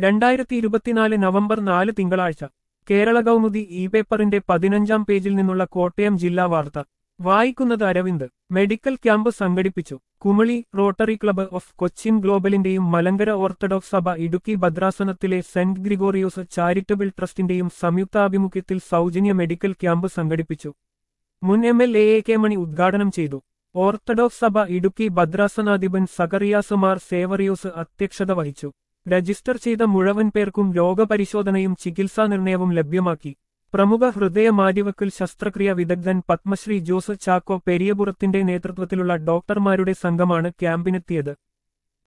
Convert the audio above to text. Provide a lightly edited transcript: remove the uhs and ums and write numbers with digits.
2024 November 4 തിങ്കളാഴ്ച Kerala Kaumudi E പേപ്പറിന്റെ 15-ാം പേജിൽ നിന്നുള്ള കോട്ടയം ജില്ലാ വാർത്ത വായിക്കുന്നത് അരവിന്ദ്. മെഡിക്കൽ ക്യാമ്പ് സംഘടിപ്പിച്ചു. Kumily rotary club of Cochin ഗ്ലോബലിന്റെയും മലങ്കര ഓർത്തഡോക്സ് സഭ ഇടുക്കി ഭദ്രാസനത്തിലെ സെന്റ് ഗ്രിഗോറിയോസ് ചാരിറ്റബിൾ ട്രസ്റ്റിന്റെയും സംയുക്താഭിമുഖ്യത്തിൽ സൗജന്യ മെഡിക്കൽ ക്യാമ്പ് സംഘടിപ്പിച്ചു. മുൻ MLA കെ മണി ഉദ്ഘാടനം ചെയ്തു. ഓർത്തഡോക്സ് സഭ ഇടുക്കി ഭദ്രാസനാധിപൻ സക്കറിയാസ് മാർ സേവറിയോസ് അധ്യക്ഷത വഹിച്ചു. രജിസ്റ്റർ ചെയ്ത മുഴുവൻ പേർക്കും രോഗപരിശോധനയും ചികിത്സാ നിർണയവും ലഭ്യമാക്കി. പ്രമുഖ ഹൃദയ മാറ്റിവെക്കൽ ശസ്ത്രക്രിയ വിദഗ്ധൻ പത്മശ്രീ ജോസ് ചാക്കോ പെരിയപുറത്തിന്റെ നേതൃത്വത്തിലുള്ള ഡോക്ടർമാരുടെ സംഘമാണ് ക്യാമ്പിനെത്തിയത്.